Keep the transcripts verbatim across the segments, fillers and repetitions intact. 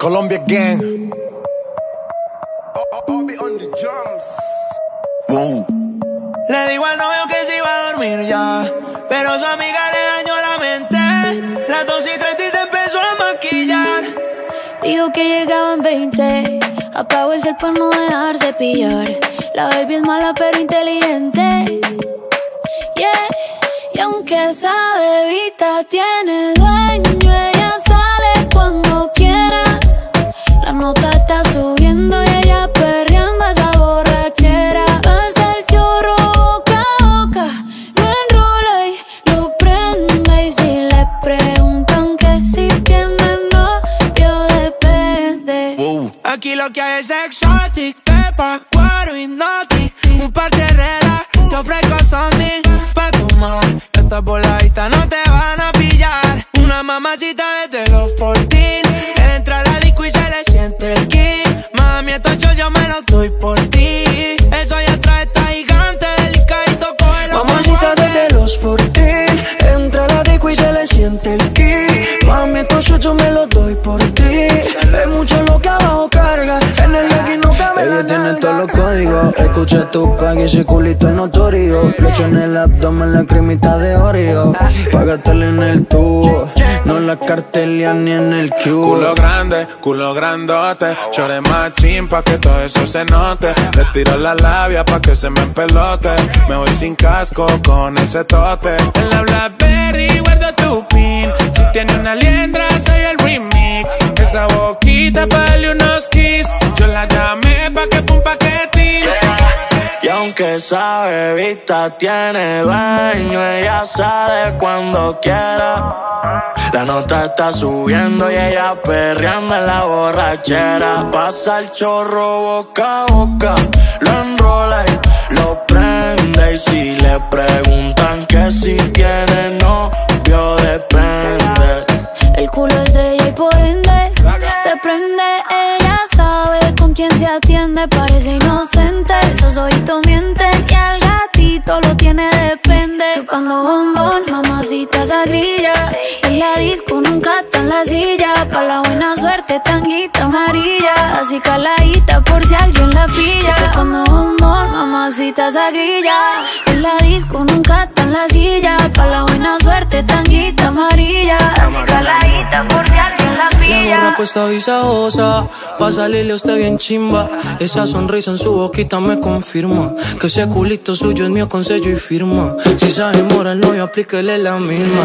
Colombia Gang. Bobby on the drums. Wow. Le digo al novio que se iba a dormir ya, pero su amiga le dañó la mente. Las dos y treinta y se empezó a maquillar. Dijo que llegaban veinte. Apagó el cel para no dejarse pillar. La baby es mala pero inteligente. Yeah. Y aunque esa bebita tiene dueño, ella sale cuando quiera. La nota está subiendo y ella perreando esa borrachera. Pasa el chorro boca a boca, lo enrola y lo prende. Y si le preguntan que si tiene novio, depende. Wow. Aquí lo que hay es exotic, pepa, guaro y noti. Un par de reglas, te ofrezco something pa' tomar. Estas voladitas no te van a pillar. Una mamacita desde los catorce. Entra a la disco y se le siente el kick. Mami, estos yo me los doy por ti. Eso ya trae esta gigante delicadito, cógelo. Mamacita desde los catorce. Entra a la disco y se le siente el kick. Mami, estos yo me los doy por ti. Es mucho lo que abajo carga. En el legging no cabe. Ella tiene todos los códigos. Escucha tu pack y ese culito es notorio. Leche en el abdomen, la cremita de Oreo. Págatela en el tubo, no la cartelia ni en el cubo. Culo grande, culo grandote. Chore machín pa' que todo eso se note. Le tiro la labia pa' que se me empelote. Me voy sin casco con ese tote. En la Blackberry guardo tu pin. Si tiene una liendra soy el remix. Esa boquita pa' darle unos kiss. Yo la llamé pa' que pum paquetín. Y aunque esa bebita tiene dueño, ella sale cuando quiera. La nota está subiendo y ella perreando en la borrachera. Pasa el chorro boca a boca, lo enrola y lo prende. Y si le preguntan que si tiene novio, depende. El culo es de ella y por ende se prende. Ella sabe con quién se atiende. Parece inocente, esos ojitos mienten. Y al gatito lo tiene depende. Chupando bombón, mamacita esa grilla. En la disco nunca está en la silla. Pa' la buena suerte, tanguita amarilla. Así caladita por si alguien la pilla. Chupando bombón, mamacita esa grilla. En la disco nunca está en la silla. Pa' la buena suerte, tanguita amarilla. Así caladita por si alguien la pilla. La gorra puesta visajosa, pa' salirle a usted bien chimba. Esa sonrisa en su boquita me confirma que ese culito suyo es mío con sello y firma. Si se enamora el novio, aplíquele la misma.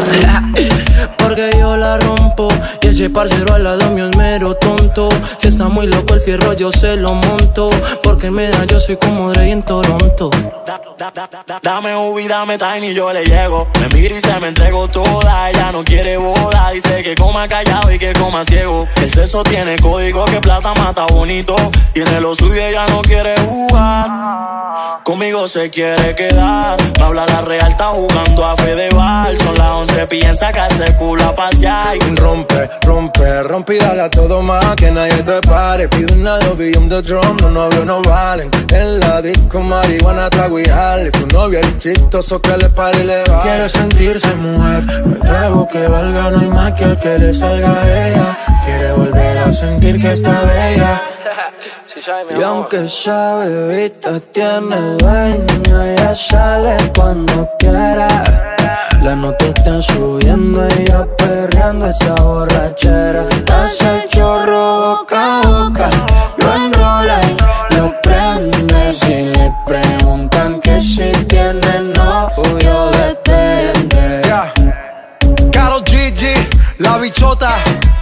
Porque yo la rompo y ese parcero al lado mío es mero tonto. Si está muy loco el fierro yo se lo monto. Porque me da yo soy como Dre en Toronto. Da, da, da, da, dame Ubi, dame Tiny, yo le llego. Me mira y se me entregó toda. Ella no quiere boda, dice que coma callado y que coma ciego. El sexo tiene código, que plata mata bonito. Tiene lo suyo, ella no quiere jugar. Conmigo se quiere quedar. Me habla la real, está jugando a Fedeval. Son las once, piensa que hace culo a pasear. Rompe, rompe, rompe y dale a todo más. Que nadie te pare. Pide una doble on the drum. Los novios no valen. En la disco marihuana trago y jale. Tu novio el chistoso que le pare y le va. Quiere sentirse mujer. Me atrevo que valga, no hay más que el que le salga a ella. Quiere volver a sentir que está bella. Y aunque esa bebita tiene dueño, ella sale cuando quiera. La nota está subiendo, ella perreando esta borrachera. Hace el chorro boca a boca, lo enrola y lo prende. Si le preguntan que si tiene novio, depende. Yeah. Karol G G, la bichota.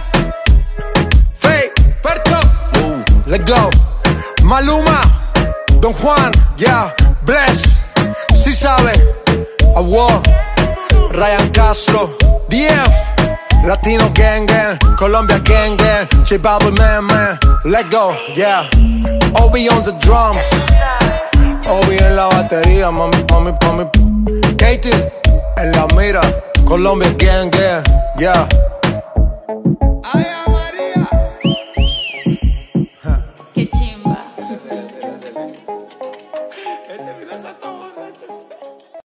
Faye, Fercho. Uh, let's go. Maluma, Don Juan, yeah, Bless, si sabe, Award, Ryan Castro, D F, Latino Gang Gang, Colombia Gang Gang, J Balvin Man Man, let's go, yeah, Obi on the drums, Obi en la batería, mami, mami, mami, Katie en la mira, Colombia Gang Gang, yeah.